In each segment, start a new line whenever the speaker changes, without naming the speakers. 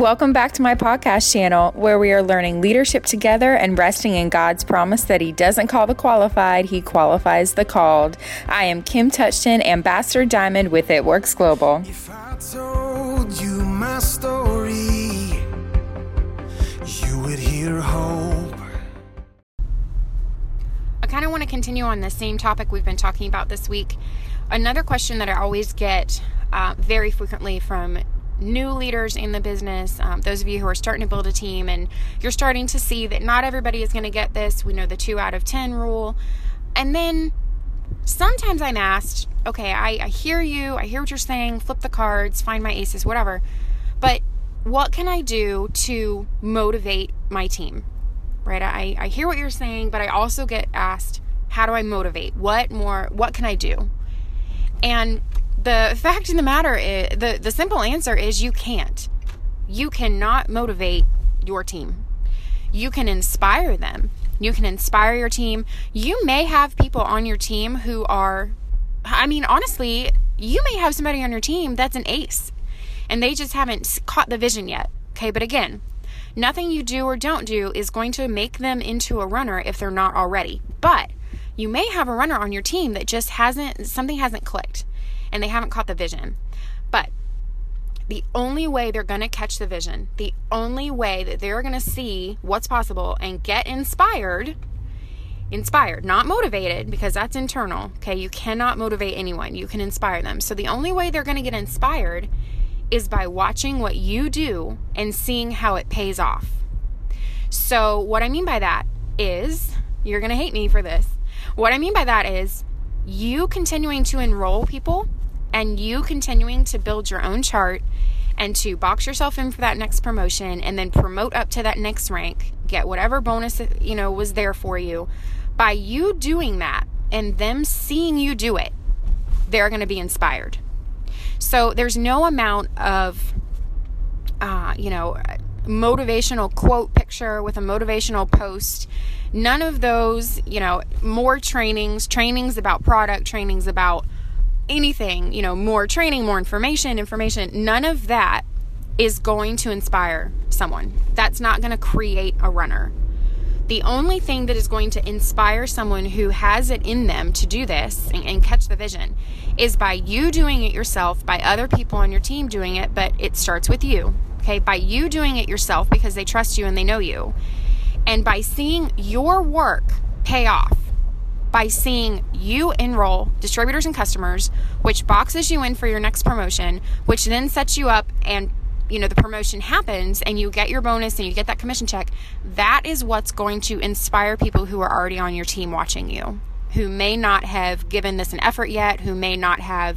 Welcome back to my podcast channel, where we are learning leadership together and resting in God's promise that He doesn't call the qualified, He qualifies the called. I am Kim Touchton, Ambassador Diamond with It Works Global.
If I told you my story, you would hear hope.
I kind of want to continue on the same topic we've been talking about this week. Another question that I always get very frequently from new leaders in the business, those of you who are starting to build a team and you're starting to see that not everybody is going to get this. We know the 2 out of 10 rule. And then sometimes I'm asked, okay, I hear you, I hear what you're saying, flip the cards, find my aces, whatever. But what can I do to motivate my team? Right? I hear what you're saying, but I also get asked, how do I motivate? What can I do? And the fact of the matter is, the simple answer is you can't. You cannot motivate your team. You can inspire them. You can inspire your team. You may have people on your team who are, honestly, you may have somebody on your team that's an ace and they just haven't caught the vision yet. Okay, but again, nothing you do or don't do is going to make them into a runner if they're not already. But you may have a runner on your team that just something hasn't clicked and they haven't caught the vision. But the only way they're going to catch the vision, the only way that they're going to see what's possible and get inspired, not motivated, because that's internal. Okay, you cannot motivate anyone. You can inspire them. So the only way they're going to get inspired is by watching what you do and seeing how it pays off. So what I mean by that is, you're going to hate me for this. What I mean by that is you continuing to enroll people and you continuing to build your own chart and to box yourself in for that next promotion and then promote up to that next rank, get whatever bonus, was there for you. By you doing that and them seeing you do it, they're going to be inspired. So there's no amount of, motivational quote picture with a motivational post. None of those, more trainings about product, trainings about anything, more training, more information. None of that is going to inspire someone. That's not going to create a runner. The only thing that is going to inspire someone who has it in them to do this and catch the vision is by you doing it yourself, by other people on your team doing it, but it starts with you. Okay, by you doing it yourself because they trust you and they know you. And by seeing your work pay off, by seeing you enroll distributors and customers, which boxes you in for your next promotion, which then sets you up and, the promotion happens and you get your bonus and you get that commission check, that is what's going to inspire people who are already on your team watching you, who may not have given this an effort yet, who may not have,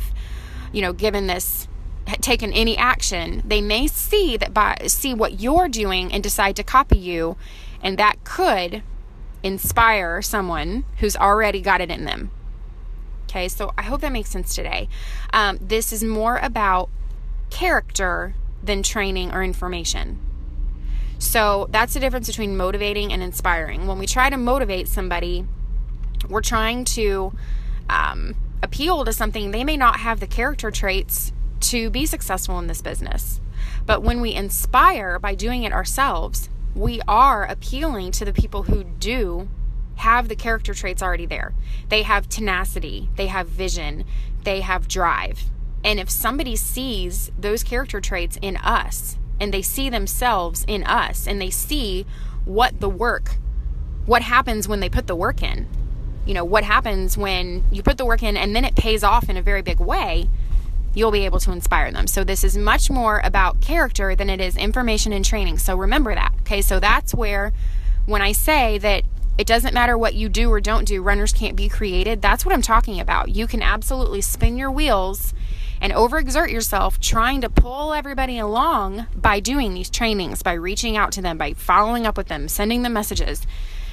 taken any action. They may see what you're doing and decide to copy you, and that could inspire someone who's already got it in them. Okay, so I hope that makes sense today. This is more about character than training or information. So that's the difference between motivating and inspiring. When we try to motivate somebody, we're trying to appeal to something they may not have the character traits to be successful in this business. But when we inspire by doing it ourselves, we are appealing to the people who do have the character traits already there. They have tenacity, they have vision, they have drive. And if somebody sees those character traits in us, and they see themselves in us, and they see what happens when they put the work in, what happens when you put the work in and then it pays off in a very big way, you'll be able to inspire them. So this is much more about character than it is information and training. So remember that. Okay, so that's where when I say that it doesn't matter what you do or don't do, runners can't be created, that's what I'm talking about. You can absolutely spin your wheels and overexert yourself trying to pull everybody along by doing these trainings, by reaching out to them, by following up with them, sending them messages.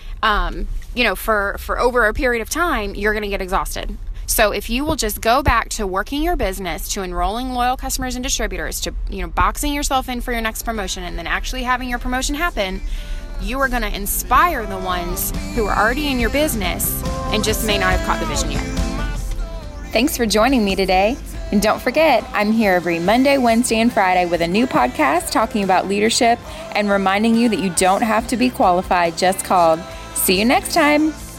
For over a period of time, you're going to get exhausted. So if you will just go back to working your business, to enrolling loyal customers and distributors, to, boxing yourself in for your next promotion and then actually having your promotion happen, you are going to inspire the ones who are already in your business and just may not have caught the vision yet.
Thanks for joining me today. And don't forget, I'm here every Monday, Wednesday, and Friday with a new podcast talking about leadership and reminding you that you don't have to be qualified, just called. See you next time.